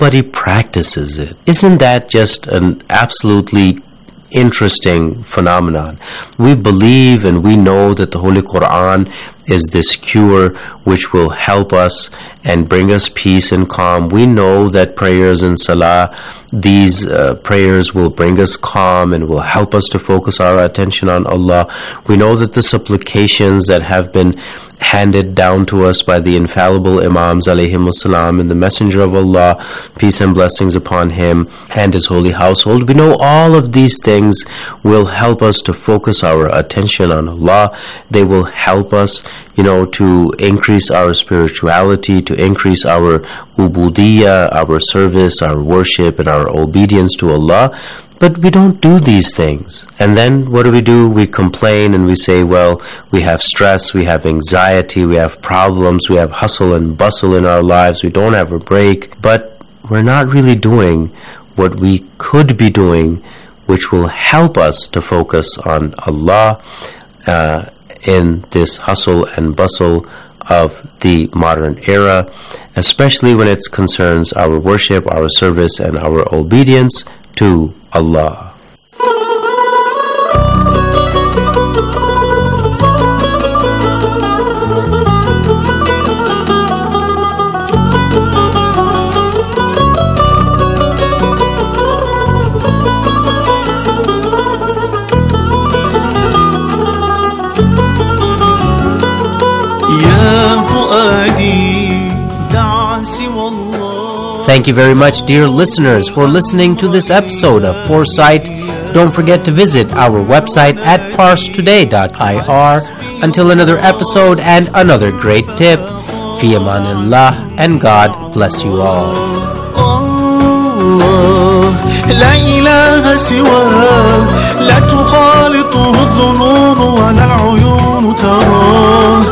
but he practices it. Isn't that just an absolutely interesting phenomenon? We believe and we know that the Holy Quran is this cure which will help us and bring us peace and calm. We know that prayers in Salah, these prayers will bring us calm and will help us to focus our attention on Allah. We know that the supplications that have been handed down to us by the infallible Imams alayhimussalam and the Messenger of Allah, peace and blessings upon him, and his holy household, we know all of these things will help us to focus our attention on Allah. They will help us, to increase our spirituality, to increase our ubudiyya, our service, our worship, and our obedience to Allah. But we don't do these things. And then what do? We complain and we say, well, we have stress, we have anxiety, we have problems, we have hustle and bustle in our lives, we don't have a break. But we're not really doing what we could be doing, which will help us to focus on Allah in this hustle and bustle of the modern era, especially when it concerns our worship, our service, and our obedience to Allah. Thank you very much, dear listeners, for listening to this episode of Foresight. Don't forget to visit our website at parstoday.ir. Until another episode and another great tip, fi amanillah, and God bless you all. لا إله سواه لا تخالطه الظنون ولا العيون تراه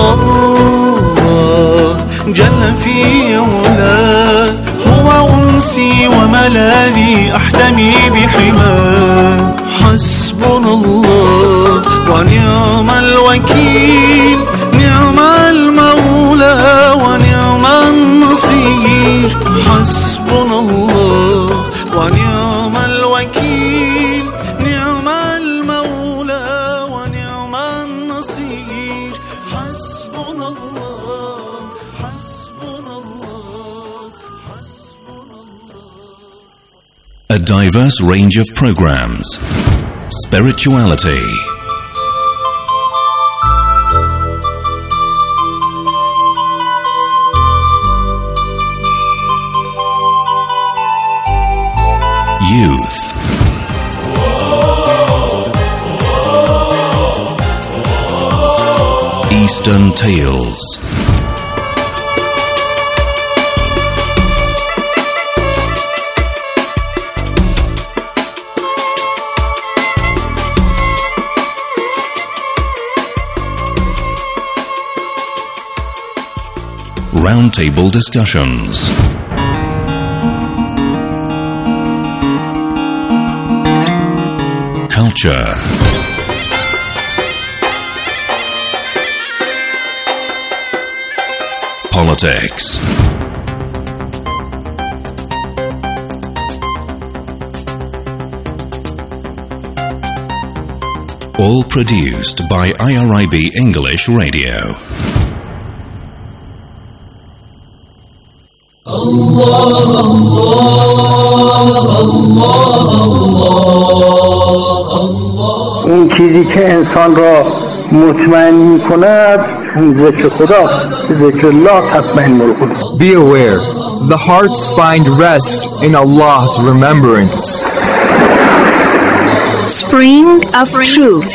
الله جل في علاه هو أنسي وملاذي أحتمي بحماه حسبنا الله ونعم الوكيل نعم المولى ونعم النصير حسبنا الله ونعم الوكيل نعم المولى ونعم النصير حسبنا الله حسبنا الله حسبنا الله. A diverse range of programs. Spirituality. Youth. Eastern Tales. Roundtable discussions. Culture. Politics. All produced by IRIB English Radio. اون چیزی که انسان را مطمئن می کند ذکر خدا ذکر الله تطمئن القلوب. Be aware, the hearts find rest in Allah's remembrance. Spring of Truth.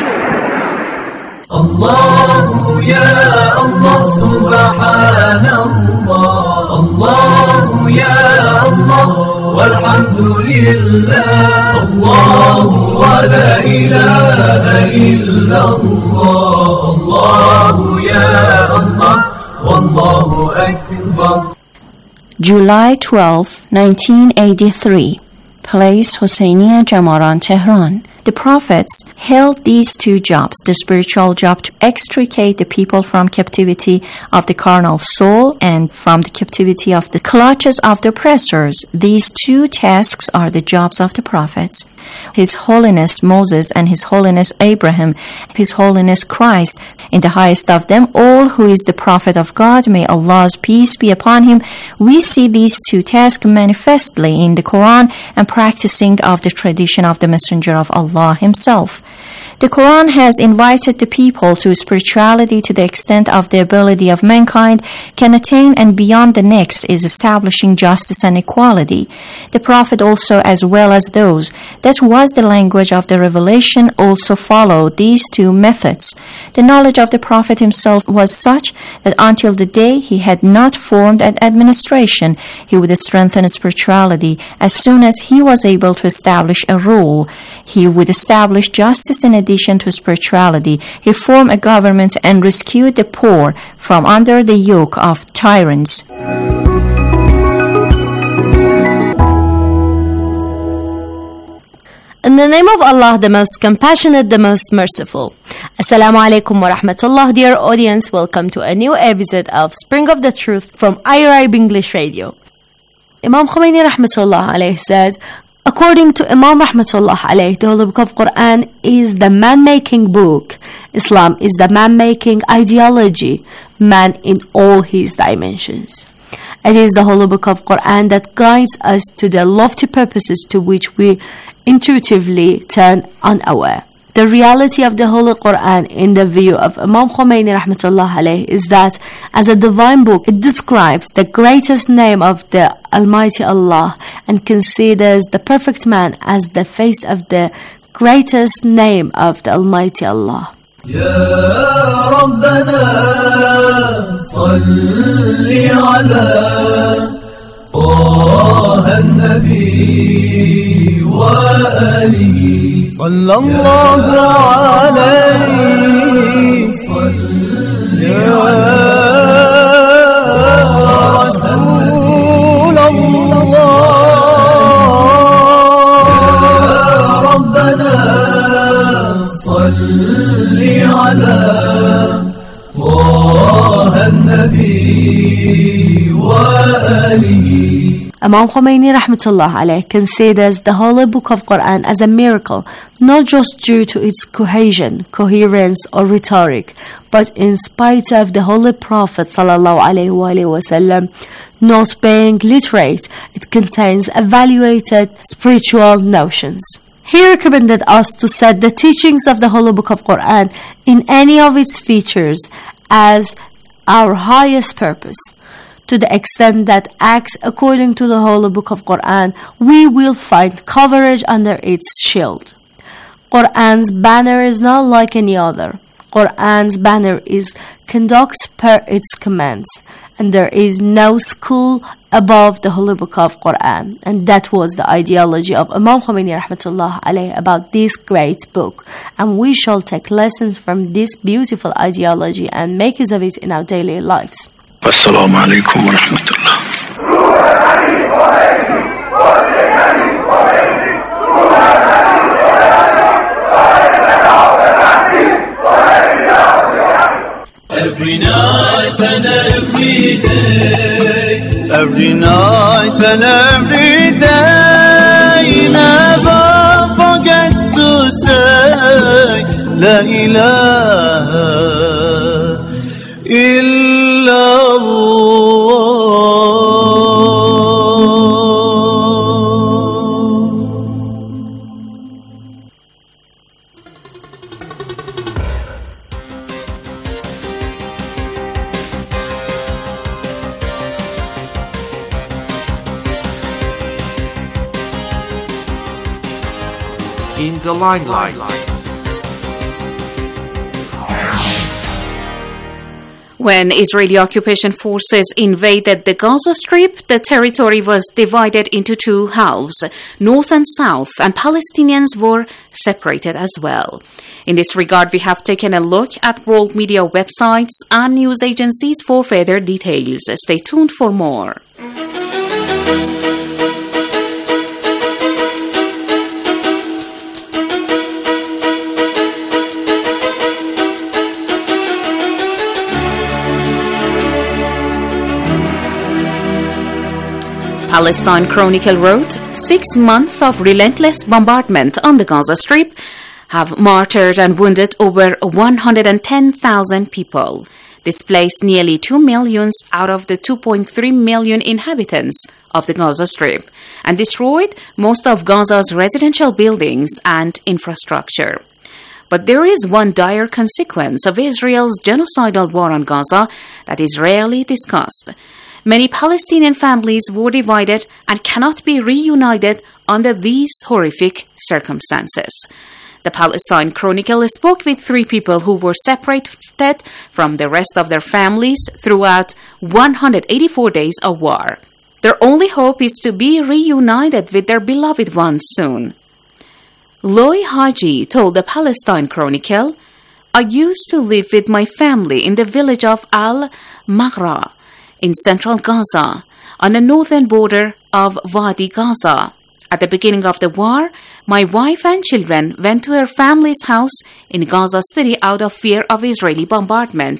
Allah ya Allah subhanallah Allah ya Allah walhamdulillah Allah wa la ilaha illallah Allah ya Allah wallahu akbar. July 12, 1983. Place Hosseiniya Jamaran, Tehran. The prophets held these two jobs, the spiritual job to extricate the people from captivity of the carnal soul and from the captivity of the clutches of the oppressors. These two tasks are the jobs of the prophets. His Holiness Moses and His Holiness Abraham, His Holiness Christ, in the highest of them all, who is the Prophet of God, may Allah's peace be upon him. We see these two tasks manifestly in the Quran and practicing of the tradition of the Messenger of Allah himself. The Quran has invited the people to spirituality to the extent of the ability of mankind can attain, and beyond the next is establishing justice and equality. The Prophet also, as well as those that was the language of the revelation, also followed these two methods. The knowledge of the Prophet himself was such that until the day he had not formed an administration, he would strengthen spirituality. As soon as he was able to establish a rule, he would establish justice in addition to spirituality. He formed a government and rescued the poor from under the yoke of tyrants. In the name of Allah, the most compassionate, the most merciful. Assalamu alaikum wa rahmatullah, dear audience. Welcome to a new episode of Spring of the Truth from IRIB English Radio. Imam Khomeini rahmatullah alayhi said, according to Imam rahmatullah alayhi, the Holy Book of Quran is the man-making book. Islam is the man-making ideology, man in all his dimensions. It is the Holy Book of Quran that guides us to the lofty purposes to which we intuitively turn unaware. The reality of the Holy Quran in the view of Imam Khomeini rahmatullah alayhi is that as a divine book, it describes the greatest name of the Almighty Allah and considers the perfect man as the face of the greatest name of the Almighty Allah. يا ربنا صل على طه النبي وآله صلى الله عليه صل يا رسول الله يا ربنا صل على طه النبي وآله. Imam Khomeini rahmatullah alayh considers the Holy Book of Quran as a miracle, not just due to its cohesion, coherence or rhetoric, but in spite of the Holy Prophet sallallahu alayhi wasallam not being literate, it contains evaluated spiritual notions. He recommended us to set the teachings of the Holy Book of Quran in any of its features as our highest purpose. To the extent that acts according to the Holy Book of Quran, we will find coverage under its shield. Quran's banner is not like any other. Quran's banner is conduct per its commands, and there is no school above the Holy Book of Quran. And that was the ideology of Imam Khomeini rahmatullah alayh about this great book. And we shall take lessons from this beautiful ideology and make use of it in our daily lives. Assalamu alaikum wa rahmatullah. Every night and every day, every night and every day, never forget to say La ilaha illallah. In the limelight. When Israeli occupation forces invaded the Gaza Strip, the territory was divided into two halves, north and south, and Palestinians were separated as well. In this regard, we have taken a look at world media websites and news agencies for further details. Stay tuned for more. Palestine Chronicle wrote, 6 months of relentless bombardment on the Gaza Strip have martyred and wounded over 110,000 people, displaced nearly 2 million out of the 2.3 million inhabitants of the Gaza Strip, and destroyed most of Gaza's residential buildings and infrastructure. But there is one dire consequence of Israel's genocidal war on Gaza that is rarely discussed. Many Palestinian families were divided and cannot be reunited under these horrific circumstances. The Palestine Chronicle spoke with 3 people who were separated from the rest of their families throughout 184 days of war. Their only hope is to be reunited with their beloved ones soon. Loy Haji told the Palestine Chronicle, I used to live with my family in the village of Al-Maghra in central Gaza, on the northern border of Wadi Gaza. At the beginning of the war, my wife and children went to her family's house in Gaza City out of fear of Israeli bombardment.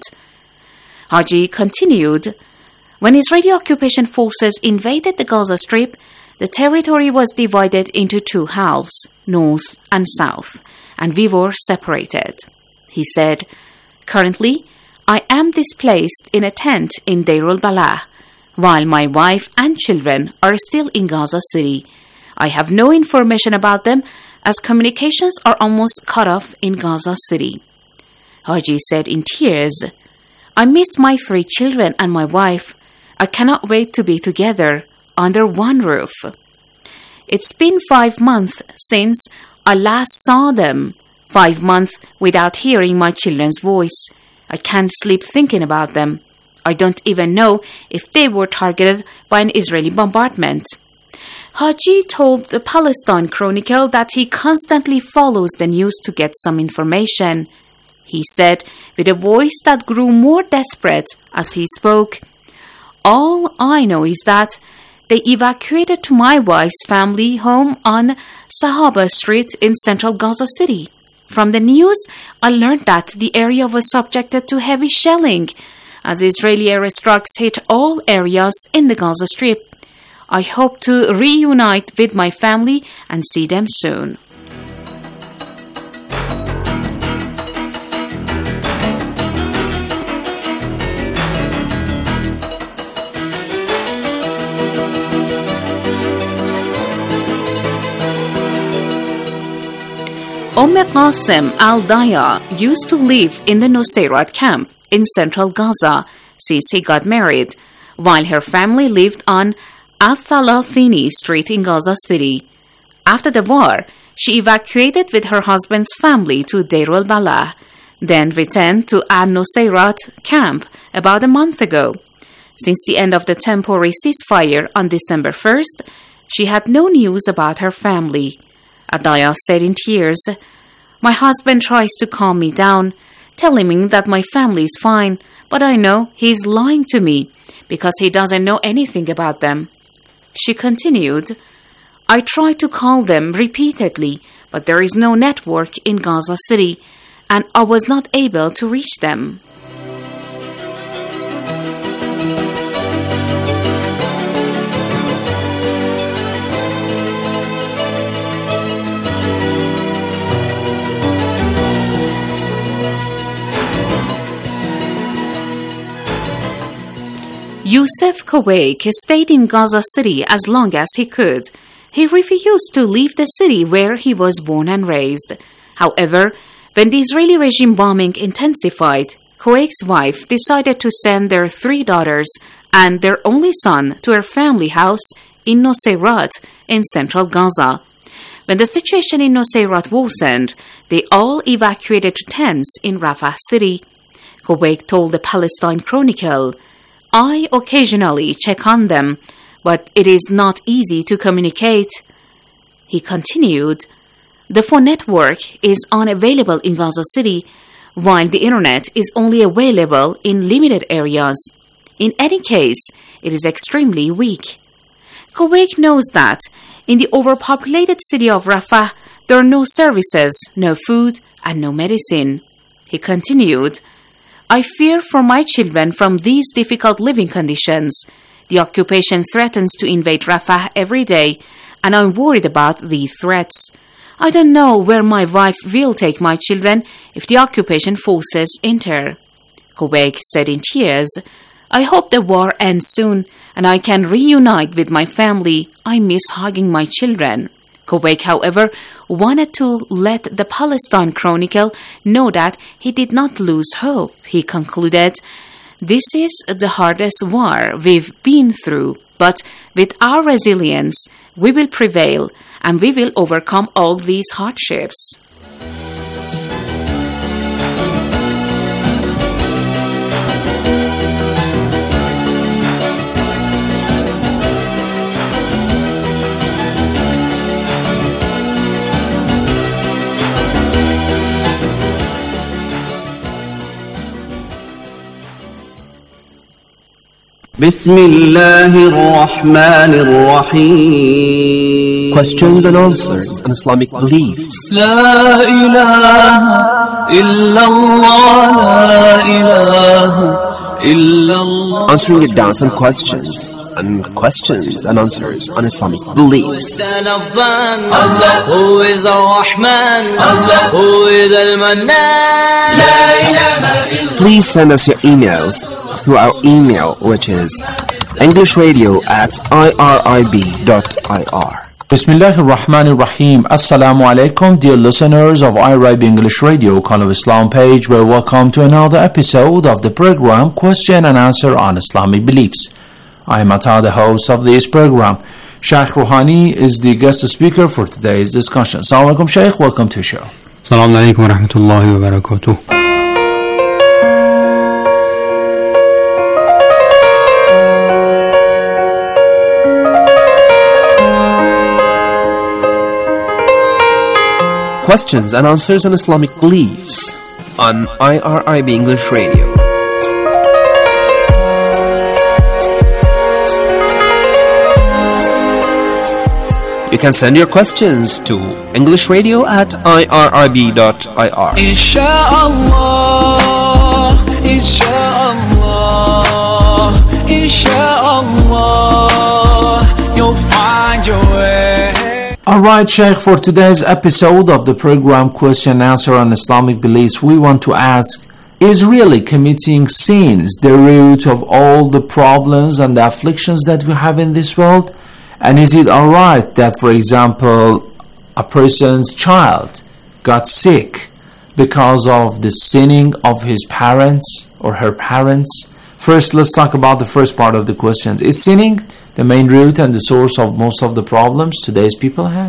Haji continued, when Israeli occupation forces invaded the Gaza Strip, the territory was divided into 2 halves, north and south, and we were separated. He said, currently, I am displaced in a tent in Deir al-Balah, while my wife and children are still in Gaza City. I have no information about them as communications are almost cut off in Gaza City. Haji said in tears, I miss my 3 children and my wife. I cannot wait to be together under one roof. It's been 5 months since I last saw them. 5 months without hearing my children's voice. I can't sleep thinking about them. I don't even know if they were targeted by an Israeli bombardment. Haji told the Palestine Chronicle that he constantly follows the news to get some information. He said, with a voice that grew more desperate as he spoke, all I know is that they evacuated to my wife's family home on Sahaba Street in central Gaza City. From the news, I learned that the area was subjected to heavy shelling as Israeli airstrikes hit all areas in the Gaza Strip. I hope to reunite with my family and see them soon. Qasem Al-Daya used to live in the Nusayrat camp in central Gaza since he got married, while her family lived on Al-Thalathini Street in Gaza City. After the war, she evacuated with her husband's family to Deir al-Balah, then returned to Al-Nusayrat camp about a month ago. Since the end of the temporary ceasefire on December 1st, she had no news about her family. Adaya said in tears, my husband tries to calm me down, telling me that my family is fine, but I know he's lying to me because he doesn't know anything about them. She continued, I tried to call them repeatedly, but there is no network in Gaza City, and I was not able to reach them. Youssef Kouaik stayed in Gaza City as long as he could. He refused to leave the city where he was born and raised. However, when the Israeli regime bombing intensified, Kouaik's wife decided to send their 3 daughters and their only son to her family house in Nusayrat in central Gaza. When the situation in Nusayrat worsened, they all evacuated to tents in Rafah city. Kouaik told the Palestine Chronicle, I occasionally check on them, but it is not easy to communicate. He continued, the phone network is unavailable in Gaza City, while the internet is only available in limited areas. In any case, it is extremely weak. Kouaik knows that in the overpopulated city of Rafah, there are no services, no food, and no medicine. He continued, I fear for my children from these difficult living conditions. The occupation threatens to invade Rafah every day, and I'm worried about the threats. I don't know where my wife will take my children if the occupation forces enter. Kuwait said in tears, I hope the war ends soon and I can reunite with my family. I miss hugging my children. Kuwait, however, wanted to let the Palestine Chronicle know that he did not lose hope. He concluded, this is the hardest war we've been through, but with our resilience, we will prevail and we will overcome all these hardships. بسم الله الرحمن الرحيم. Questions and answers on Islamic beliefs. لا إله إلا الله لا إله إلا الله. Answering your doubts and questions and answers on Islamic beliefs. Allah who is Ar-Rahman, Allah who is Al-Mannan. لا إله إلا. Please send us your emails through our email, which is englishradio@irib.ir. Bismillahir Rahmanir Rahim. Assalamu alaikum, dear listeners of IRIB English Radio, Call of Islam page. We're welcome to another episode of the program Question and Answer on Islamic Beliefs. I am Ata, the host of this program. Sheikh Rouhani is the guest speaker for today's discussion. Assalamu alaikum, Sheikh. Welcome to the show. Assalamu alaikum wa rahmatullahi wa barakatuh. Questions and answers on Islamic beliefs on IRIB English Radio. You can send your questions to englishradio@irib.ir. Insha'Allah, Insha'Allah, Insha'Allah, you'll find your way. Alright, Sheikh, for today's episode of the program Question and Answer on Islamic Beliefs, we want to ask, is really committing sins the root of all the problems and the afflictions that we have in this world? And is it alright that, for example, a person's child got sick because of the sinning of his parents or her parents? First, let's talk about the first part of the question. Is sinning the main root and the source of most of the problems today's people have?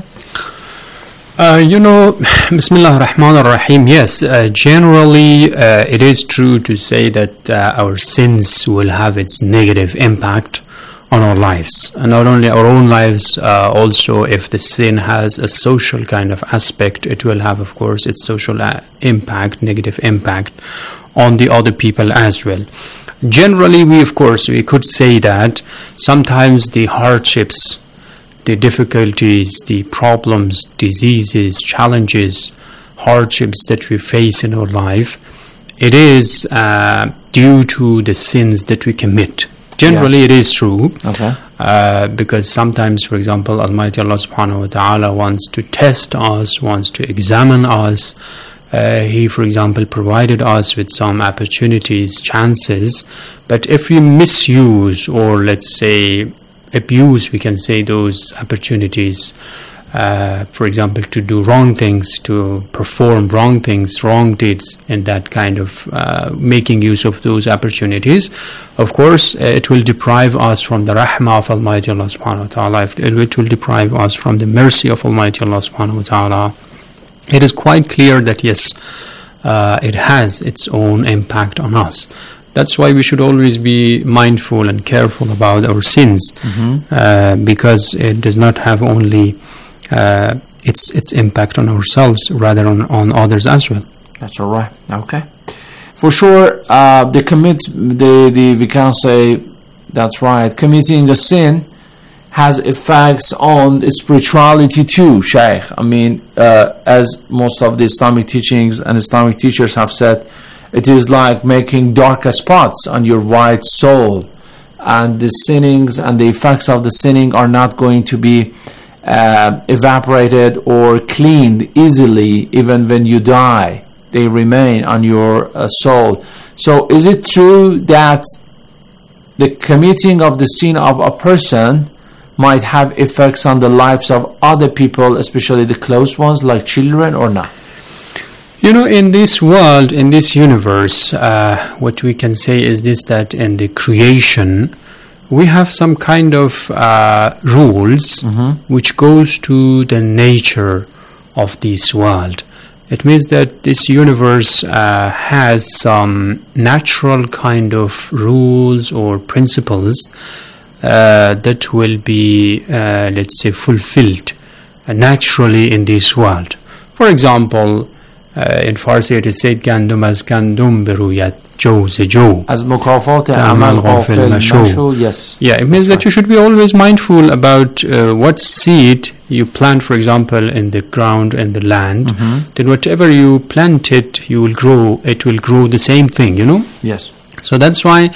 Bismillah ar-Rahman ar-Rahim. Yes, generally it is true to say that our sins will have its negative impact on our lives. And not only our own lives, also if the sin has a social kind of aspect, it will have, of course, its social impact, negative impact on the other people as well. Generally, we could say that sometimes the hardships, the difficulties, the problems, diseases, challenges, hardships that we face in our life, it is due to the sins that we commit. Generally, It is true. Okay. Because sometimes, for example, Almighty Allah subhanahu wa ta'ala wants to test us, wants to examine us. He, for example, provided us with some opportunities, chances, but if we misuse or, let's say, abuse, we can say, those opportunities, for example, to do wrong things, to perform wrong things, wrong deeds, in that kind of making use of those opportunities, of course, it will deprive us from the rahmah of Almighty Allah subhanahu wa ta'ala. It will deprive us from the mercy of Almighty Allah subhanahu wa ta'ala. It is quite clear that yes, it has its own impact on us. That's why we should always be mindful and careful about our sins, because it does not have only its impact on ourselves, rather on others as well. That's all right. Okay, for sure. We can say that's right. Committing a sin has effects on spirituality too, Shaykh. I mean, as most of the Islamic teachings and Islamic teachers have said, it is like making darker spots on your white soul. and the sinnings and the effects of the sinning are not going to be evaporated or cleaned easily. Even when you die, they remain on your soul. So is it true that the committing of the sin of a person might have effects on the lives of other people, especially the close ones like children, or not? You know, in this world, in this universe, what we can say is this, that in the creation, we have some kind of rules which goes to the nature of this world. It means that this universe has some natural kind of rules or principles that will be, let's say, fulfilled naturally in this world. For example, in Farsi it is said گندم از گندم بروید جو ز جو از مکافات عمل غافل نشو. Yes. Yeah, it means that you should be always mindful about what seed you plant, for example, in the ground and the land. Then whatever you plant it, you will grow. It will grow the same thing, you know. Yes. So that's why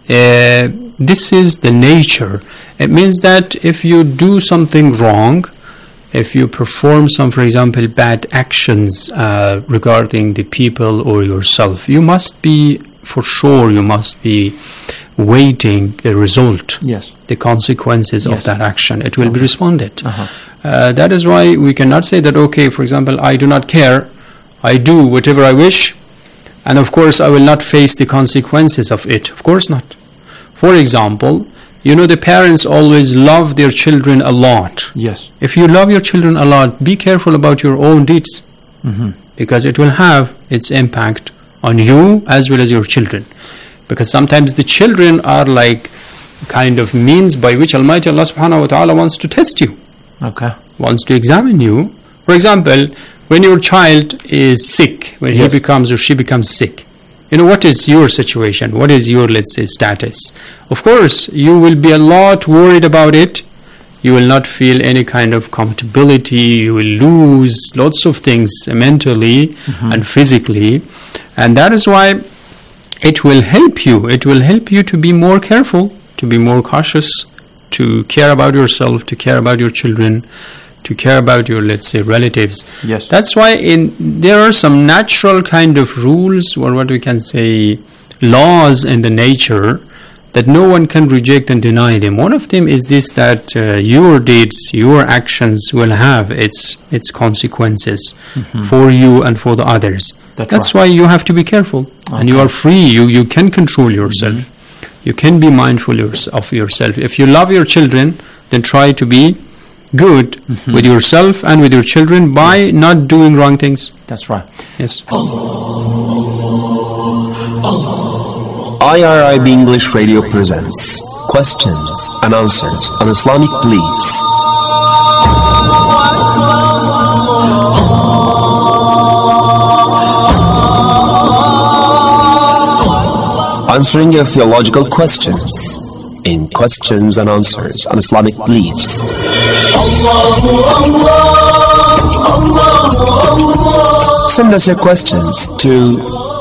this is the nature. It means that if you do something wrong, if you perform some, for example, bad actions regarding the people or yourself, you must be, for sure, you must be waiting the result, yes, the consequences of that action. It will be responded. That is why we cannot say that, okay, for example, I do not care, I do whatever I wish, and of course I will not face the consequences of it. Of course not. For example, you know, the parents always love their children a lot. Yes. If you love your children a lot, be careful about your own deeds, because it will have its impact on you as well as your children. Because sometimes the children are like kind of means by which Almighty Allah subhanahu wa ta'ala wants to test you. Okay. Wants to examine you. For example, when your child is sick, when he becomes or she becomes sick, you know, what is your situation? What is your, let's say, status? Of course, you will be a lot worried about it. You will not feel any kind of comfortability. You will lose lots of things mentally and physically. And that is why it will help you. It will help you to be more careful, to be more cautious, to care about yourself, to care about your children, to care about your, let's say, relatives. Yes. That's why there are some natural kind of rules, or what we can say, laws in the nature that no one can reject and deny them. One of them is this, that your deeds, your actions will have its consequences for you and for the others. That's why you have to be careful. And you are free. You can control yourself. You can be mindful of yourself. If you love your children, then try to be good with yourself and with your children by not doing wrong things. That's right. Yes. IRIB English Radio presents questions and answers on Islamic beliefs. Answering your theological questions in questions and answers on Islamic beliefs. Send us your questions to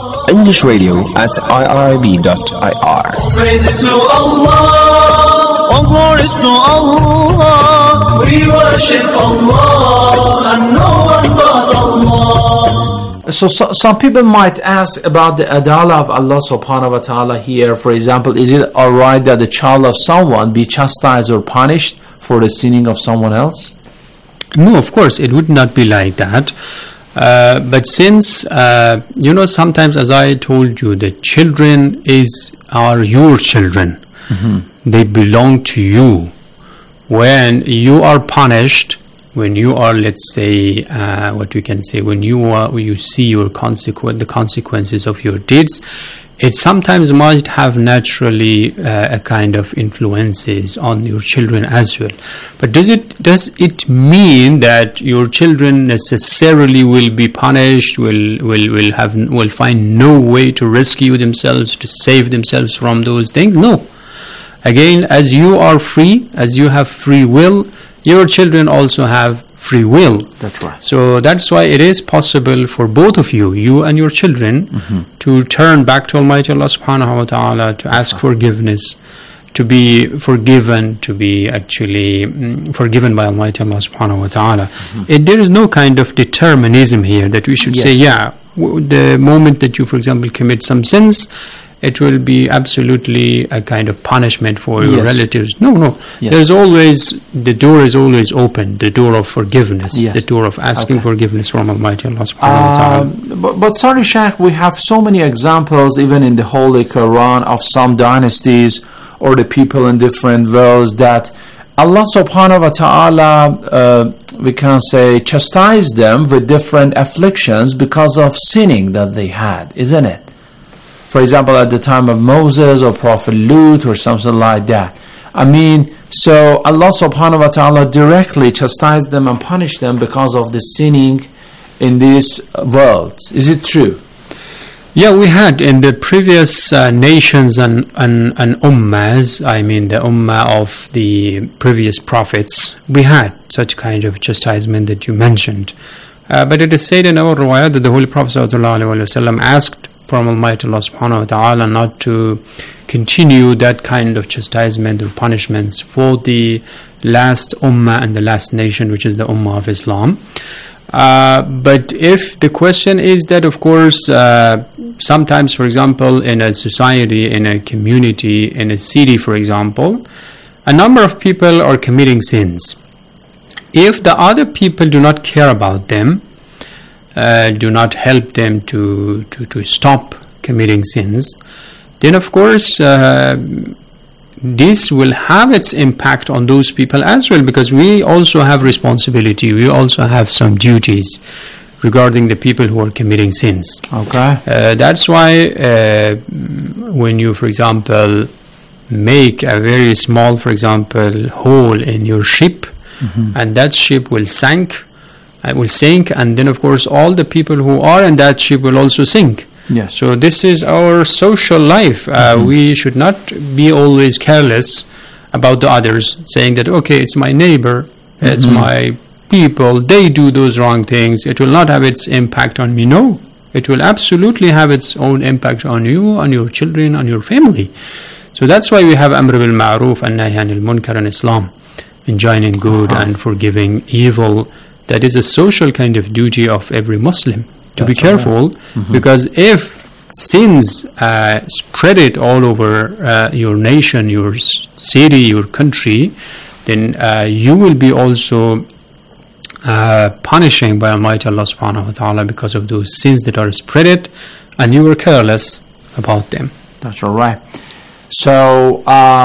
EnglishRadio@irib.ir. Praises to Allah, all glories to Allah. We worship Allah and no one but Allah. So some people might ask about the adala of Allah subhanahu wa ta'ala here. For example, is it alright that the child of someone be chastised or punished for the sinning of someone else? No, of course, it would not be like that. But since, you know, sometimes, as I told you, the children are your children. They belong to you. When you are punished, when you are, let's say, what we can say, when you see the consequences of your deeds, it sometimes might have naturally a kind of influences on your children as well. But does it mean that your children necessarily will be punished, will find no way to rescue themselves, to save themselves from those things? No. Again, as you are free, as you have free will, your children also have free will. That's right. So that's why it is possible for both of you and your children, to turn back to Almighty Allah subhanahu wa ta'ala, to ask forgiveness, to be forgiven, to be actually forgiven by Almighty Allah subhanahu wa ta'ala. There is no kind of determinism here that we should say, the moment that you, for example, commit some sins, it will be absolutely a kind of punishment for your relatives. No. There's always, the door is always open, the door of forgiveness, the door of asking forgiveness from Almighty Allah subhanahu wa ta'ala. But sorry, Shaykh, we have so many examples, even in the Holy Quran, of some dynasties or the people in different worlds that Allah subhanahu wa ta'ala, we can say, chastised them with different afflictions because of sinning that they had, isn't it? For example, at the time of Moses or Prophet Lut or something like that. I mean, so Allah subhanahu wa ta'ala directly chastised them and punished them because of the sinning in this world. Is it true? Yeah, we had in the previous nations and ummahs, I mean the ummah of the previous prophets, we had such kind of chastisement that you mentioned. But it is said in our riwayat that the Holy Prophet ﷺ asked from Almighty Allah subhanahu wa ta'ala not to continue that kind of chastisement or punishments for the last ummah and the last nation, which is the ummah of Islam. But if the question is that, of course, sometimes, for example, in a society, in a community, in a city, for example, a number of people are committing sins. If the other people do not care about them, do not help them to stop committing sins, then of course this will have its impact on those people as well, because we also have responsibility, we also have some duties regarding the people who are committing sins. Okay. That's why when you, for example, make a very small, for example, hole in your ship, and that ship will sink, and then of course all the people who are in that ship will also sink. Yes. So this is our social life. We should not be always careless about the others, saying that, okay, it's my neighbor, it's my people, they do those wrong things, it will not have its impact on me. No, it will absolutely have its own impact on you, on your children, on your family. So that's why we have Amr bil Ma'ruf and Nahy anil Munkar in Islam, enjoining good and forgiving evil. That is a social kind of duty of every Muslim to be careful, because if sins spread it all over your nation, your city, your country, then you will be also punishing by Almighty Allah subhanahu wa ta'ala because of those sins that are spread it, and you were careless about them. That's all right. So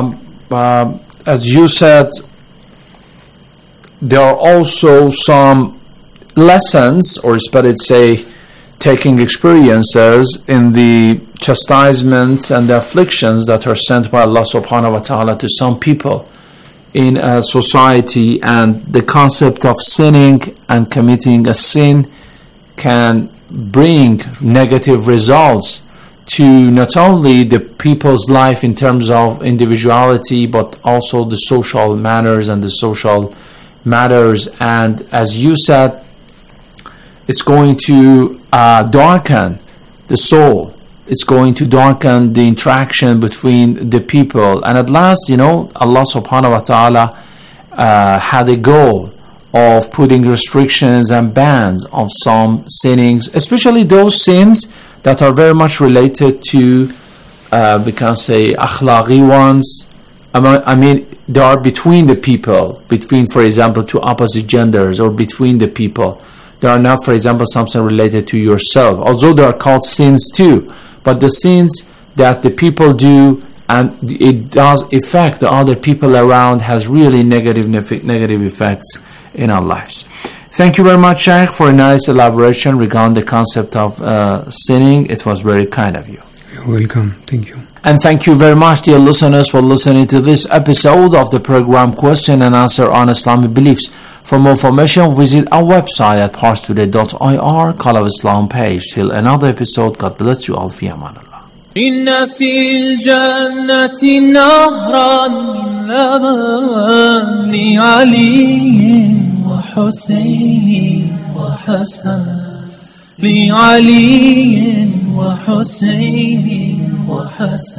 as you said, there are also some lessons, or better say, taking experiences in the chastisements and the afflictions that are sent by Allah subhanahu wa ta'ala to some people in a society, and the concept of sinning and committing a sin can bring negative results to not only the people's life in terms of individuality, but also the social manners and the social matters. And as you said, it's going to darken the soul, it's going to darken the interaction between the people, and at last, Allah subhanahu wa ta'ala had a goal of putting restrictions and bans on some sinnings, especially those sins that are very much related to we can say akhlaqi ones. I mean, they are between the people, between, for example, two opposite genders, or between the people. They are not, for example, something related to yourself, although they are called sins too. But the sins that the people do, and it does affect the other people around, has really negative effects in our lives. Thank you very much, Shaykh, for a nice elaboration regarding the concept of sinning. It was very kind of you. You're welcome. Thank you. And thank you very much, dear listeners, for listening to this episode of the program Question and Answer on Islamic Beliefs. For more information, visit our website at parstoday.ir, Call of Islam page. Till another episode, God bless you all. Fi aman Allah. إن في الجنة نهرا من لبن لعلي وحسين وحسن لعلي وحسين وحسن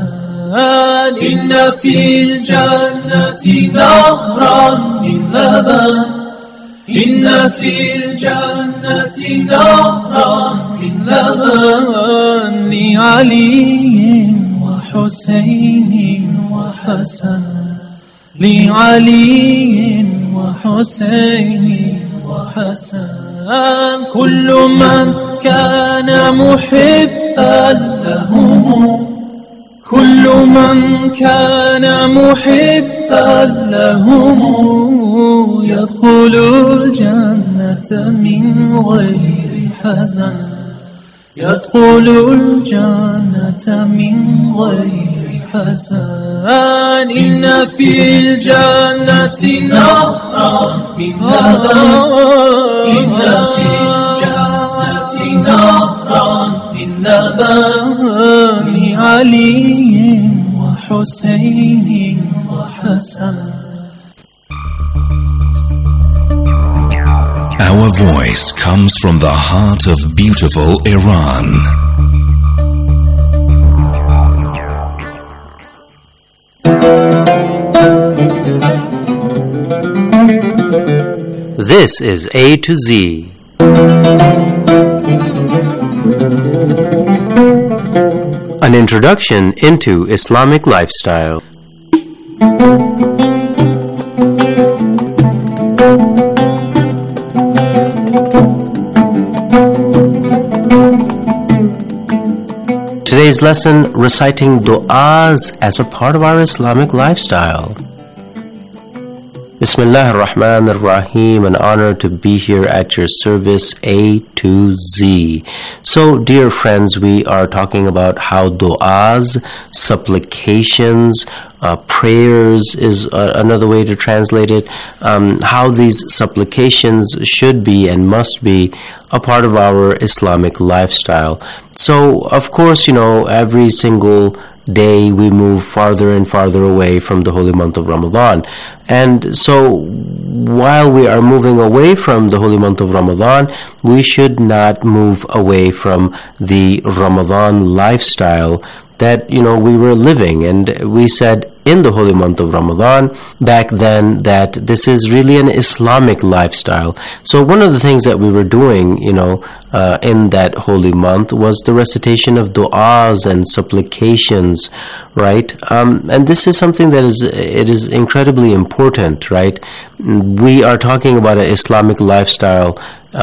إن في الجنة نهرا من لبن إن في الجنة نهرا من لبن لعلي وحسين وحسن لعلي وحسين وحسن كل من كان محبا لهم كل من كان محبا لهم يدخل الجنة من غير حزن يدخل الجنة من غير حزن إن في الجنة نهرا من لبن إن في الجنة نهرا من لبن لعلي وحسين وحسن. Our voice comes from the heart of beautiful Iran. This is A to Z. An introduction into Islamic lifestyle. Today's lesson, reciting du'as as a part of our Islamic lifestyle. Bismillah ar-Rahman ar-Rahim, an honor to be here at your service, A to Z. So, dear friends, we are talking about how du'as, supplications, prayers is another way to translate it, how these supplications should be and must be a part of our Islamic lifestyle. So, of course, every single day we move farther and farther away from the holy month of Ramadan. And so while we are moving away from the holy month of Ramadan, we should not move away from the Ramadan lifestyle that we were living. And we said in the holy month of Ramadan back then that this is really an Islamic lifestyle. So one of the things that we were doing in that holy month was the recitation of du'as and supplications, right? And this is something that is incredibly important, right? We are talking about an Islamic lifestyle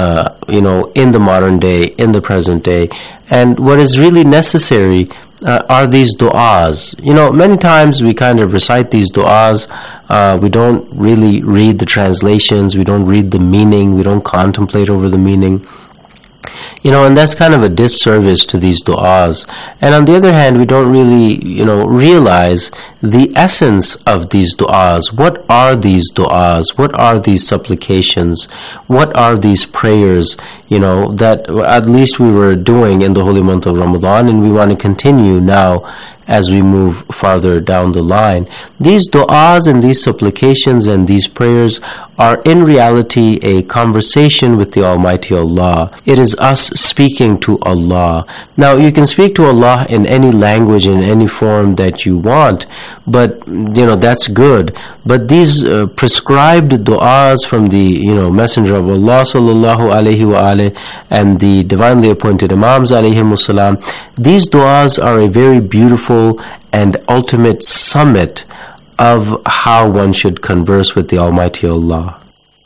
in the modern day, in the present day. And what is really necessary are these du'as. Many times we kind of recite these du'as. We don't really read the translations. We don't read the meaning. We don't contemplate over the meaning. And that's kind of a disservice to these du'as. And on the other hand, we don't really, realize the essence of these du'as. What are these du'as? What are these supplications? What are these prayers, that at least we were doing in the holy month of Ramadan, and we want to continue now as we move farther down the line. These du'as and these supplications and these prayers are in reality a conversation with the Almighty Allah. It is us speaking to Allah. Now, you can speak to Allah in any language, in any form that you want, but, that's good. But these prescribed du'as from the, Messenger of Allah sallallahu alayhi wa alayhi and the divinely appointed Imams alayhimus salam, these du'as are a very beautiful and ultimate summit of how one should converse with the Almighty Allah.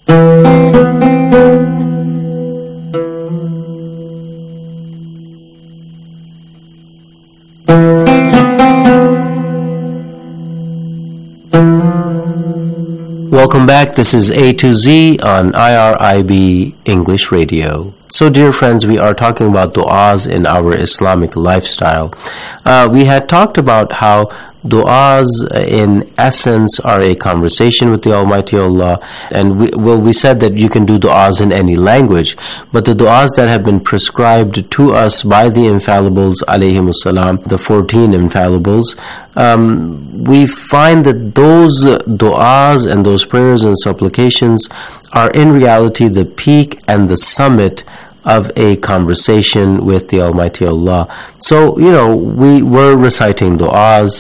Welcome back. This is A to Z on IRIB English Radio. So, dear friends, we are talking about du'as in our Islamic lifestyle. We had talked about how du'as in essence are a conversation with the Almighty Allah, and we said that you can do du'as in any language, but the du'as that have been prescribed to us by the infallibles alayhimus salam, the 14 infallibles, we find that those du'as and those prayers and supplications are in reality the peak and the summit of a conversation with the Almighty Allah. So, we were reciting du'as,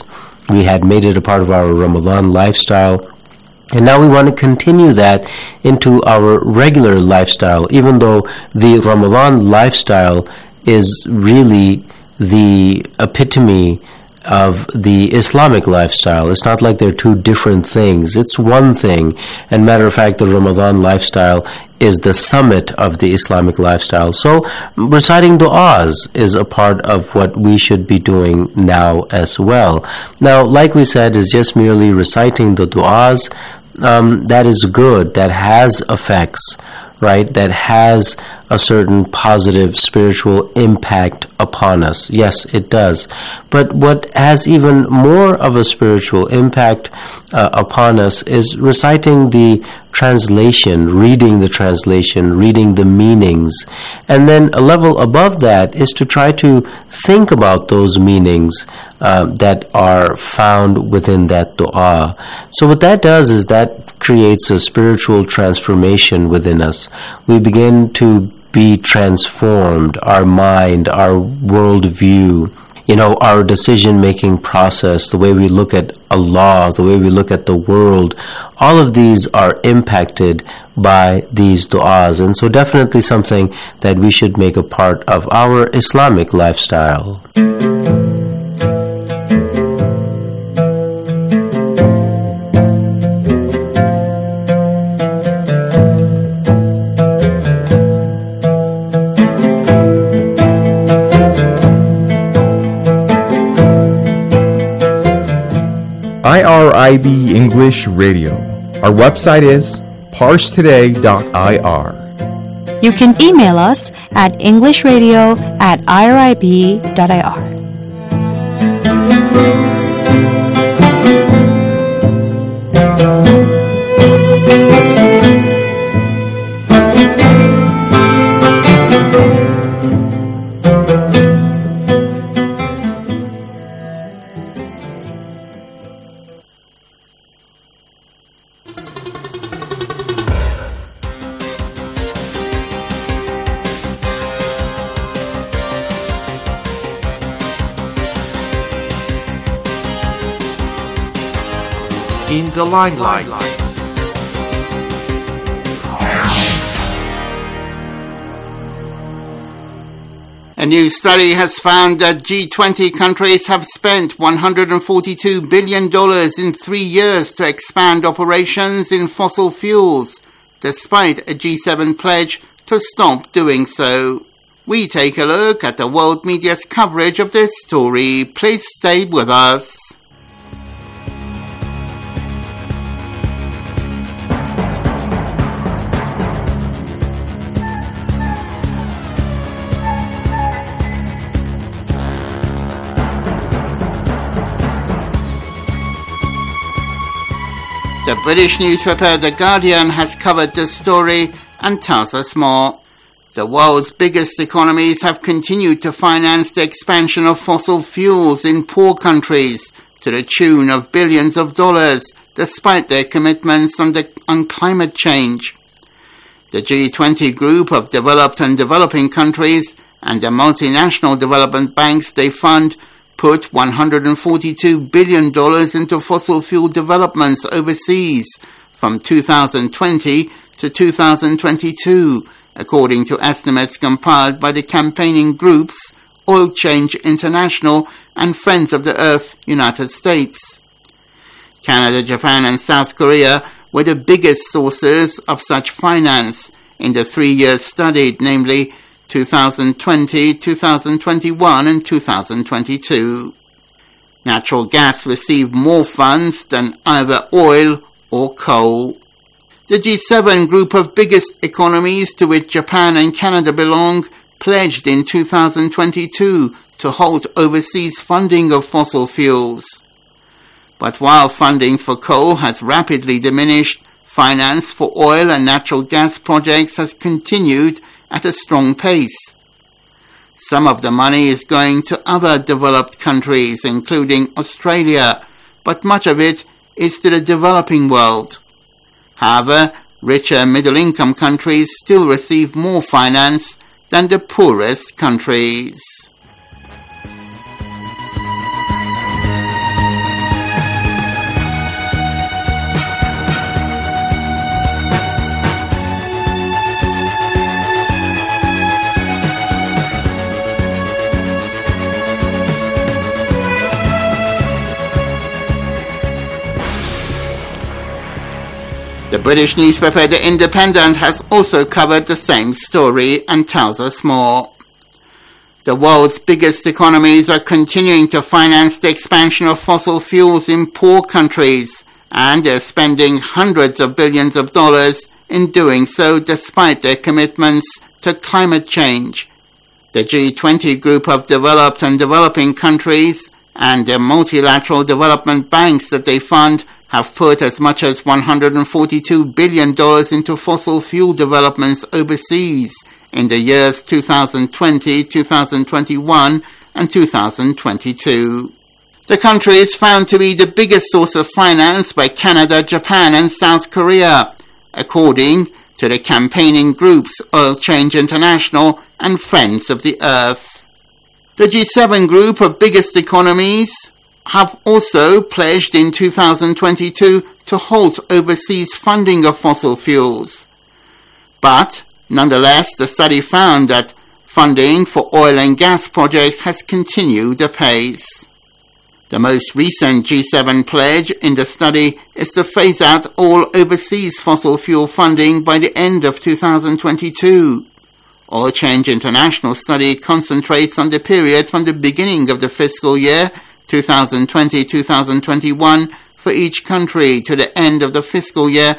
We had made it a part of our Ramadan lifestyle. And now we want to continue that into our regular lifestyle, even though the Ramadan lifestyle is really the epitome of the Islamic lifestyle. It's not like they're two different things. It's one thing. And matter of fact, the Ramadan lifestyle is the summit of the Islamic lifestyle. So reciting du'as is a part of what we should be doing now as well. Now, like we said, is just merely reciting the du'as. That is good. That has effects, right? That has a certain positive spiritual impact upon us. Yes, it does. But what has even more of a spiritual impact upon us is reciting the translation, reading the meanings. And then a level above that is to try to think about those meanings that are found within that dua. So what that does is that creates a spiritual transformation within us. We begin to be transformed, our mind, our worldview, our decision-making process, the way we look at Allah, the way we look at the world. All of these are impacted by these du'as. And so definitely something that we should make a part of our Islamic lifestyle. IRIB English Radio. Our website is parstoday.ir. You can email us at englishradio@irib.ir. In the limelight. A new study has found that G20 countries have spent $142 billion in 3 years to expand operations in fossil fuels, despite a G7 pledge to stop doing so. We take a look at the world media's coverage of this story. Please stay with us. The British newspaper The Guardian has covered this story and tells us more. The world's biggest economies have continued to finance the expansion of fossil fuels in poor countries to the tune of billions of dollars, despite their commitments on climate change. The G20 group of developed and developing countries and the multinational development banks they fund put $142 billion into fossil fuel developments overseas from 2020 to 2022, according to estimates compiled by the campaigning groups Oil Change International and Friends of the Earth United States. Canada, Japan and South Korea were the biggest sources of such finance in the 3 years studied, namely 2020, 2021 and 2022. Natural gas received more funds than either oil or coal. The G7 group of biggest economies to which Japan and Canada belong pledged in 2022 to halt overseas funding of fossil fuels. But while funding for coal has rapidly diminished, finance for oil and natural gas projects has continued at a strong pace. Some of the money is going to other developed countries, including Australia, but much of it is to the developing world. However, richer middle-income countries still receive more finance than the poorest countries. British newspaper The Independent has also covered the same story and tells us more. The world's biggest economies are continuing to finance the expansion of fossil fuels in poor countries, and they're spending hundreds of billions of dollars in doing so despite their commitments to climate change. The G20 group of developed and developing countries and the multilateral development banks that they fund have put as much as $142 billion into fossil fuel developments overseas in the years 2020, 2021 and 2022. The countries found to be the biggest source of finance by Canada, Japan and South Korea, according to the campaigning groups Oil Change International and Friends of the Earth. The G7 group of biggest economies have also pledged in 2022 to halt overseas funding of fossil fuels. But nonetheless, the study found that funding for oil and gas projects has continued apace. The most recent G7 pledge in the study is to phase out all overseas fossil fuel funding by the end of 2022. Oil Change International study concentrates on the period from the beginning of the fiscal year 2020-2021 for each country to the end of the fiscal year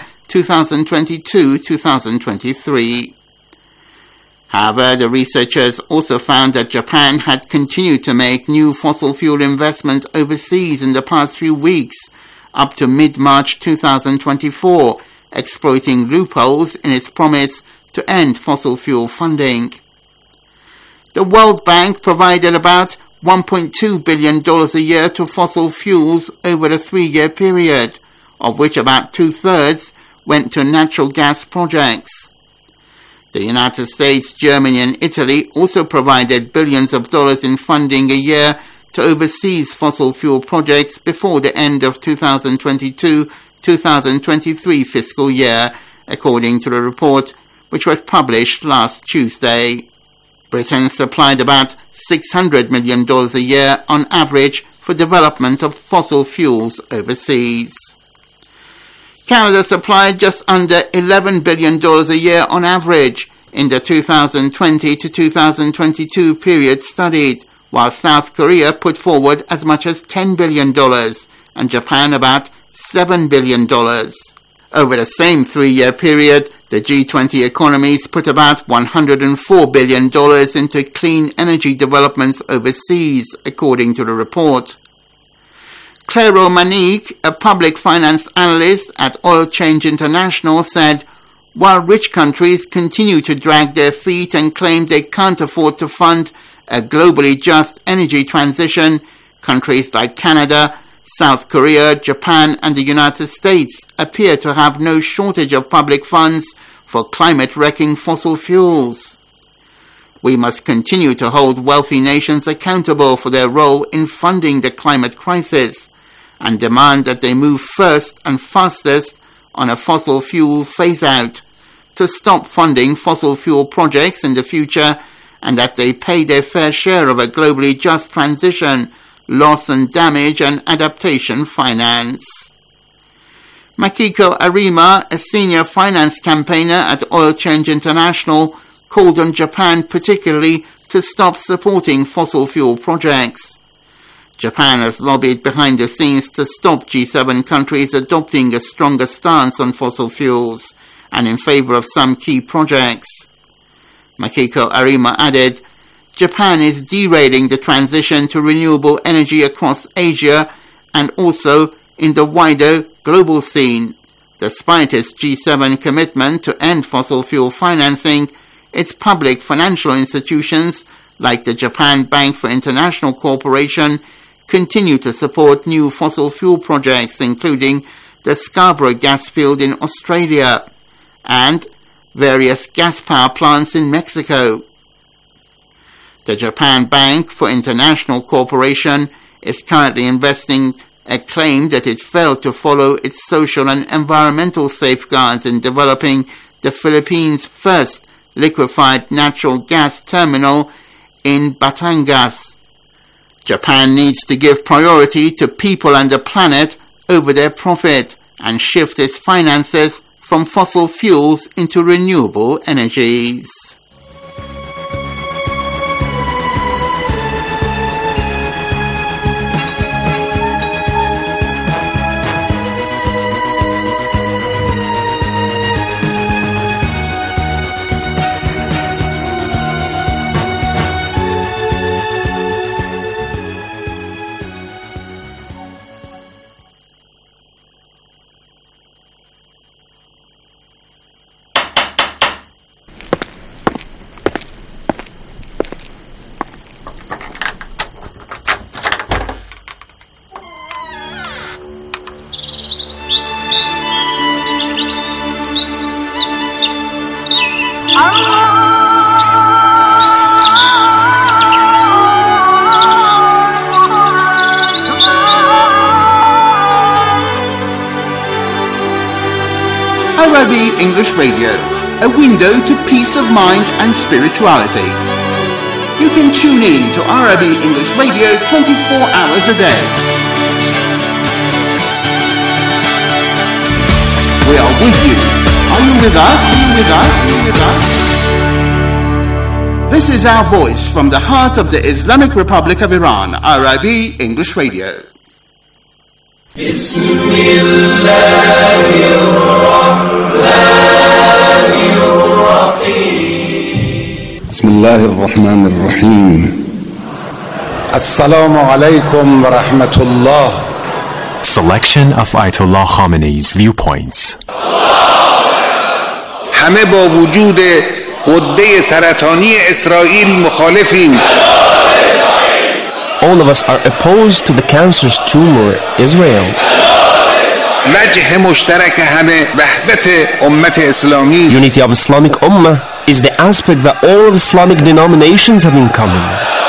2022-2023. However, the researchers also found that Japan had continued to make new fossil fuel investment overseas in the past few weeks, up to mid-March 2024, exploiting loopholes in its promise to end fossil fuel funding. The World Bank provided about $1.2 billion a year to fossil fuels over a 3-year period, of which about 2/3 went to natural gas projects. The United States, Germany and Italy also provided billions of dollars in funding a year to overseas fossil fuel projects before the end of 2022-2023 fiscal year, according to the report which was published last Tuesday. Britain supplied about $600 million a year on average for development of fossil fuels overseas. Canada supplied just under $11 billion a year on average in the 2020 to 2022 period studied, while South Korea put forward as much as $10 billion and Japan about $7 billion. Over the same 3-year period, the G20 economies put about $104 billion into clean energy developments overseas, according to the report. Clairo Manique, a public finance analyst at Oil Change International, said, while rich countries continue to drag their feet and claim they can't afford to fund a globally just energy transition, countries like Canada, South Korea, Japan and the United States appear to have no shortage of public funds for climate-wrecking fossil fuels. We must continue to hold wealthy nations accountable for their role in funding the climate crisis and demand that they move first and fastest on a fossil fuel phase-out, to stop funding fossil fuel projects in the future, and that they pay their fair share of a globally just transition, loss and damage and adaptation finance. Makiko Arima, a senior finance campaigner at Oil Change International, called on Japan particularly to stop supporting fossil fuel projects. Japan has lobbied behind the scenes to stop G7 countries adopting a stronger stance on fossil fuels and in favor of some key projects. Makiko Arima added, Japan is derailing the transition to renewable energy across Asia and also in the wider global scene. Despite its G7 commitment to end fossil fuel financing, its public financial institutions, like the Japan Bank for International Cooperation, continue to support new fossil fuel projects, including the Scarborough gas field in Australia and various gas power plants in Mexico. The Japan Bank for International Cooperation is currently investing a claim that it failed to follow its social and environmental safeguards in developing the Philippines' first liquefied natural gas terminal in Batangas. Japan needs to give priority to people and the planet over their profit and shift its finances from fossil fuels into renewable energies. Arabi English Radio, a window to peace of mind and spirituality. You can tune in to Arabi English Radio 24 hours a day. We are with you. Are you with us? Are you with us? Are you with us? This is our voice from the heart of the Islamic Republic of Iran, Arabi English Radio. بسم الله الرحمن الرحيم السلام عليكم ورحمة الله. Selection of Ayatollah Khamenei's viewpoints. همه با وجود غده سرطانی اسرائیل مخالفیم. All of us are opposed to the cancerous tumor Israel. وجه مشترک همه وحدت امت اسلامی. Unity of Islamic Ummah is the aspect that all of Islamic denominations have in common.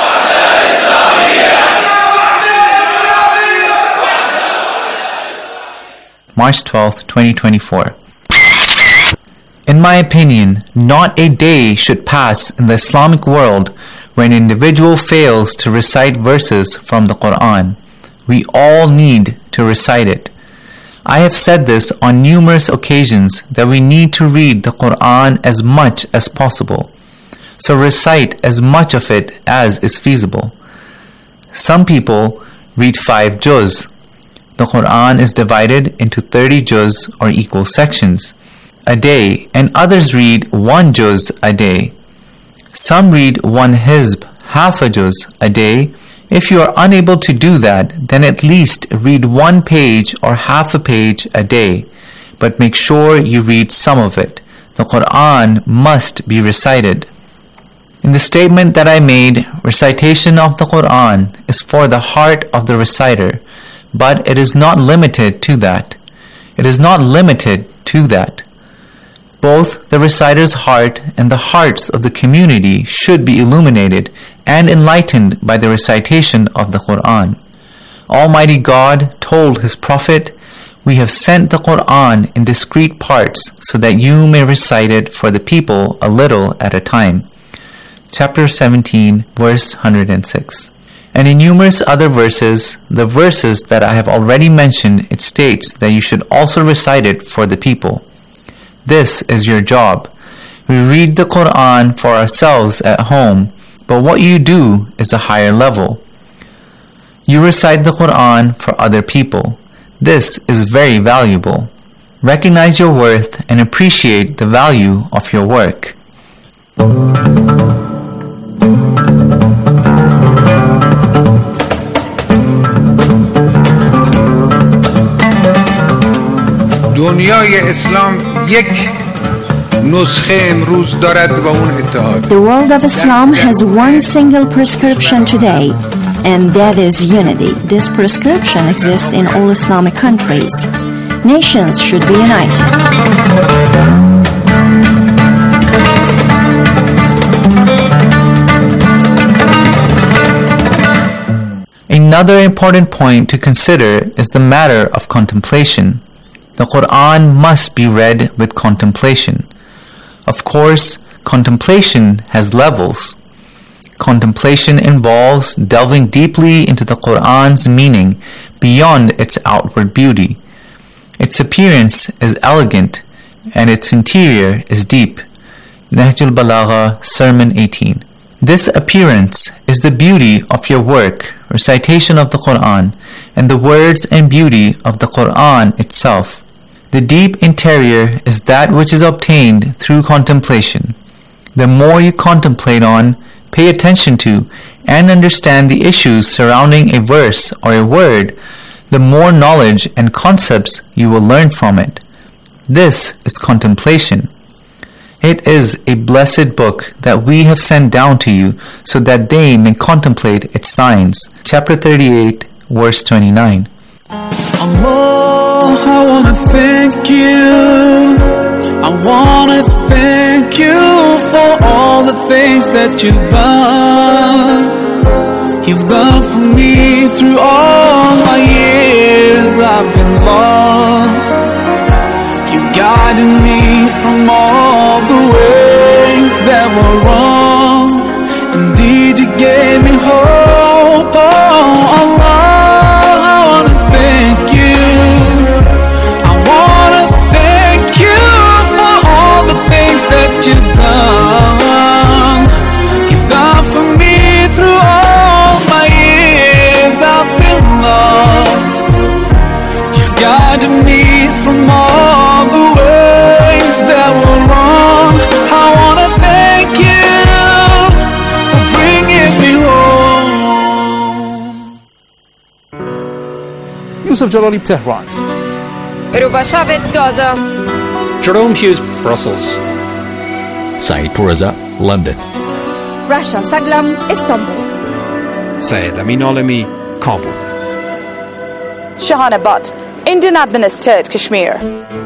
March 12th, 2024. In my opinion, not a day should pass in the Islamic world where an individual fails to recite verses from the Quran. We all need to recite it. I have said this on numerous occasions that we need to read the Quran as much as possible. So recite as much of it as is feasible. Some people read 5 juz. The Quran is divided into 30 juz or equal sections a day, and others read 1 juz a day. Some read 1 hizb, half a juz a day. If you are unable to do that, then at least read 1 page or half a page a day, but make sure you read some of it. The Quran must be recited. In the statement that I made, recitation of the Quran is for the heart of the reciter, but it is not limited to that. It is not limited to that. Both the reciter's heart and the hearts of the community should be illuminated and enlightened by the recitation of the Quran. Almighty God told His Prophet, "We have sent the Quran in discrete parts so that you may recite it for the people a little at a time." Chapter 17, verse 106. And in numerous other verses, the verses that I have already mentioned, it states that you should also recite it for the people. This is your job. We read the Quran for ourselves at home, but what you do is a higher level. You recite the Quran for other people. This is very valuable. Recognize your worth and appreciate the value of your work. دنیای اسلام یک نسخه امروز دارد و اون اتحاد. The world of Islam has one single prescription today, and that is unity. This prescription exists in all Islamic countries. Nations should be united. Another important point to consider is the matter of contemplation. The Quran must be read with contemplation. Of course, contemplation has levels. Contemplation involves delving deeply into the Quran's meaning beyond its outward beauty. Its appearance is elegant, and its interior is deep. Nahjul Balagha, Sermon 18. This appearance is the beauty of your work, recitation of the Quran, and the words and beauty of the Quran itself. The deep interior is that which is obtained through contemplation. The more you contemplate on, pay attention to, and understand the issues surrounding a verse or a word, the more knowledge and concepts you will learn from it. This is contemplation. It is a blessed book that we have sent down to you so that they may contemplate its signs. Chapter 38, verse 29. Allah, I wanna thank you. I wanna thank you for all the things that you've done. You've done for me through all my years I've been lost. You guided me from all the ways that were wrong. Indeed, you gave me hope. Oh, Allah, I wanna thank you. I wanna thank you for all the things that you've done. You've done for me through all my years I've been lost. You guided me from all the ways that were wrong. I wanna thank you for bringing me home. Yusuf Jalali, Tehran. Rubashavet, Gaza. Jerome Hughes, Brussels. Saeed Pourraza, London. Rasha Saglam, Istanbul. Syed Amin Alami, Kabul. Shahanabad, Indian administered Kashmir.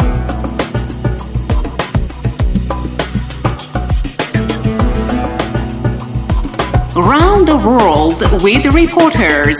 Around the world with reporters.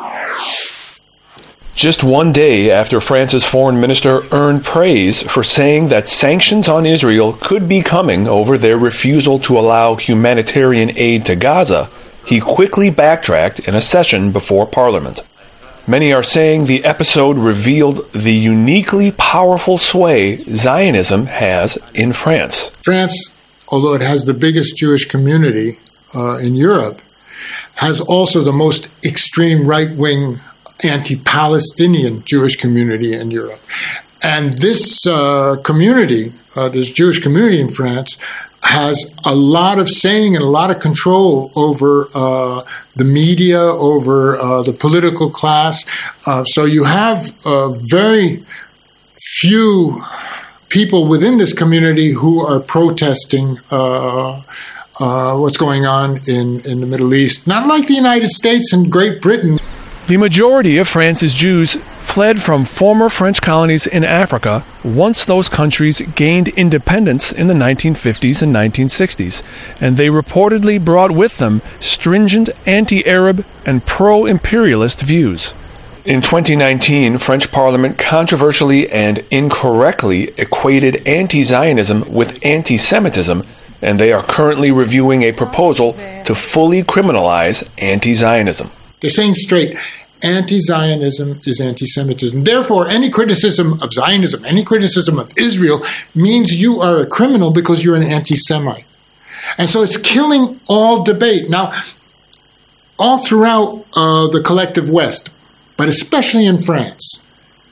Just one day after France's foreign minister earned praise for saying that sanctions on Israel could be coming over their refusal to allow humanitarian aid to Gaza, he quickly backtracked in a session before Parliament. Many are saying the episode revealed the uniquely powerful sway Zionism has in France. France, although it has the biggest Jewish community in Europe, has also the most extreme right-wing anti-Palestinian Jewish community in Europe. And this community, this Jewish community in France, has a lot of saying and a lot of control over the media, over the political class. So you have very few people within this community who are protesting what's going on in the Middle East. Not like the United States and Great Britain. The majority of France's Jews fled from former French colonies in Africa once those countries gained independence in the 1950s and 1960s, and they reportedly brought with them stringent anti-Arab and pro-imperialist views. In 2019, French Parliament controversially and incorrectly equated anti-Zionism with anti-Semitism, and they are currently reviewing a proposal to fully criminalize anti-Zionism. They're saying straight, anti-Zionism is anti-Semitism. Therefore, any criticism of Zionism, any criticism of Israel means you are a criminal because you're an anti-Semite. And so it's killing all debate. Now, all throughout the collective West, but especially in France,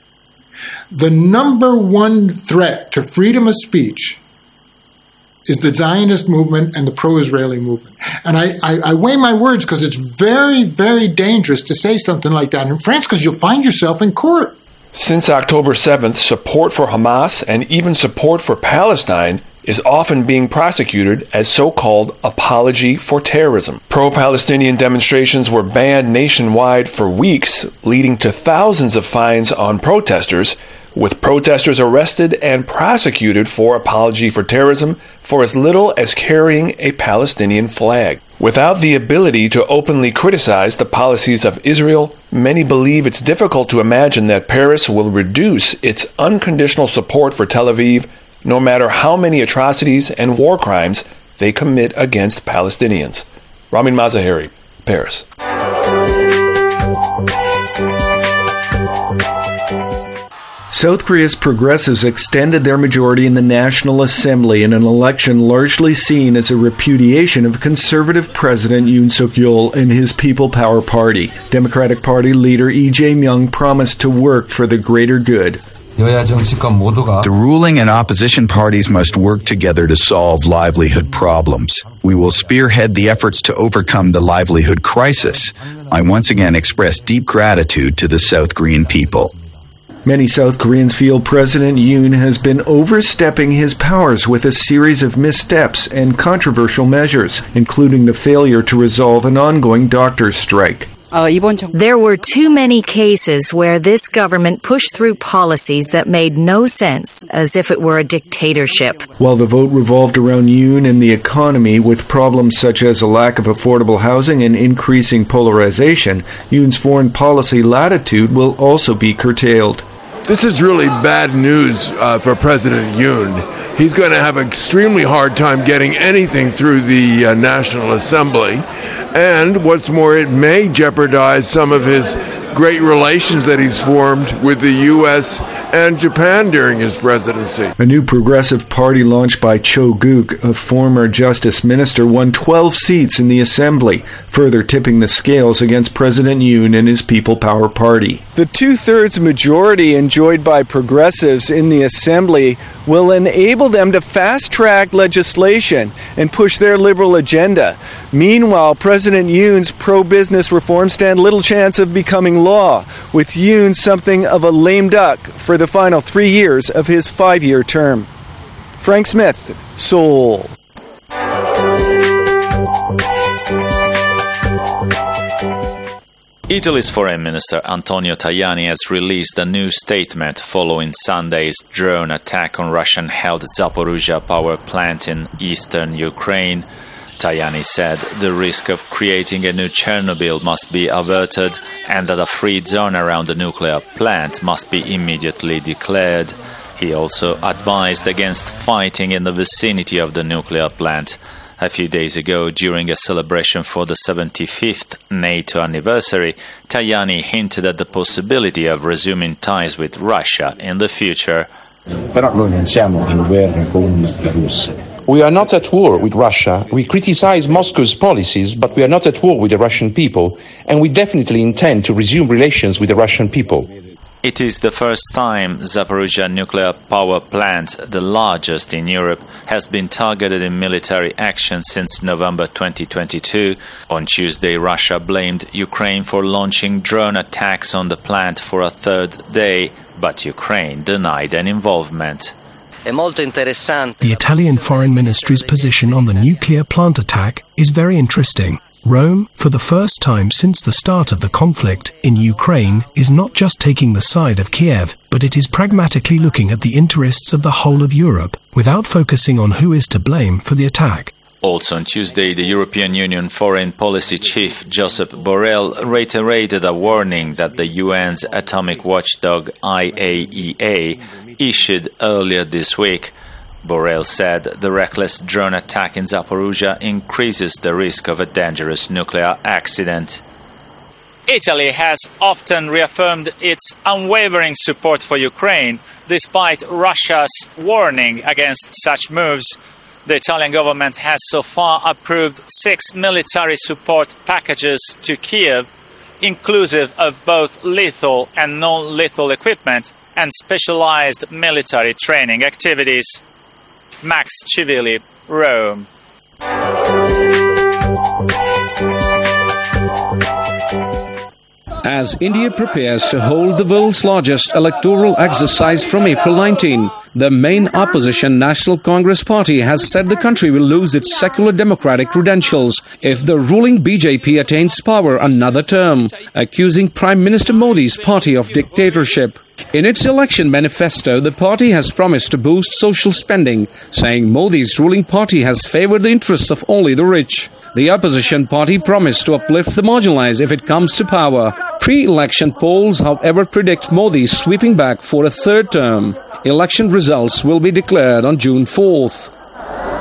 the number one threat to freedom of speech is the Zionist movement and the pro-Israeli movement. And I weigh my words because it's very, very dangerous to say something like that in France because you'll find yourself in court. Since October 7th, support for Hamas and even support for Palestine is often being prosecuted as so-called apology for terrorism. Pro-Palestinian demonstrations were banned nationwide for weeks, leading to thousands of fines on protesters, with protesters arrested and prosecuted for apology for terrorism for as little as carrying a Palestinian flag. Without the ability to openly criticize the policies of Israel, many believe it's difficult to imagine that Paris will reduce its unconditional support for Tel Aviv, no matter how many atrocities and war crimes they commit against Palestinians. Ramin Mazaheri, Paris. South Korea's progressives extended their majority in the National Assembly in an election largely seen as a repudiation of conservative President Yoon Suk-yeol and his People Power Party. Democratic Party leader Lee Jae-myung promised to work for the greater good. The ruling and opposition parties must work together to solve livelihood problems. We will spearhead the efforts to overcome the livelihood crisis. I once again express deep gratitude to the South Korean people. Many South Koreans feel President Yoon has been overstepping his powers with a series of missteps and controversial measures, including the failure to resolve an ongoing doctors' strike. There were too many cases where this government pushed through policies that made no sense, as if it were a dictatorship. While the vote revolved around Yoon and the economy, with problems such as a lack of affordable housing and increasing polarization, Yoon's foreign policy latitude will also be curtailed. This is really bad news for President Yoon. He's going to have an extremely hard time getting anything through the National Assembly. And what's more, it may jeopardize some of his great relations that he's formed with the U.S. and Japan during his presidency. A new progressive party launched by Cho Guk, a former justice minister, won 12 seats in the assembly, further tipping the scales against President Yoon and his People Power Party. The two-thirds majority enjoyed by progressives in the assembly will enable them to fast-track legislation and push their liberal agenda. Meanwhile, President Yoon's pro-business reforms stand little chance of becoming law, with Yoon something of a lame duck for the final 3 years of his 5-year term. Frank Smith, Seoul. Italy's Foreign Minister Antonio Tajani has released a new statement following Sunday's drone attack on Russian-held Zaporizhzhia power plant in eastern Ukraine. Tajani said the risk of creating a new Chernobyl must be averted and that a free zone around the nuclear plant must be immediately declared. He also advised against fighting in the vicinity of the nuclear plant. A few days ago, during a celebration for the 75th NATO anniversary, Tajani hinted at the possibility of resuming ties with Russia in the future. We are not at war with Russia. We criticize Moscow's policies, but we are not at war with the Russian people, and we definitely intend to resume relations with the Russian people. It is the first time Zaporizhzhia nuclear power plant, the largest in Europe, has been targeted in military action since November 2022. On Tuesday, Russia blamed Ukraine for launching drone attacks on the plant for a third day, but Ukraine denied an involvement. The Italian Foreign Ministry's position on the nuclear plant attack is very interesting. Rome, for the first time since the start of the conflict in Ukraine, is not just taking the side of Kiev, but it is pragmatically looking at the interests of the whole of Europe, without focusing on who is to blame for the attack. Also on Tuesday, the European Union Foreign Policy Chief Josep Borrell reiterated a warning that the UN's atomic watchdog IAEA issued earlier this week. Borrell said the reckless drone attack in Zaporizhzhia increases the risk of a dangerous nuclear accident. Italy has often reaffirmed its unwavering support for Ukraine, despite Russia's warning against such moves. The Italian government has so far approved 6 military support packages to Kiev, inclusive of both lethal and non-lethal equipment and specialized military training activities. Max Civilli, Rome. As India prepares to hold the world's largest electoral exercise from April 19, the main opposition National Congress Party has said the country will lose its secular democratic credentials if the ruling BJP attains power another term, accusing Prime Minister Modi's party of dictatorship. In its election manifesto, the party has promised to boost social spending, saying Modi's ruling party has favored the interests of only the rich. The opposition party promised to uplift the marginalized if it comes to power. Pre-election polls, however, predict Modi sweeping back for a third term. Election results will be declared on June 4th.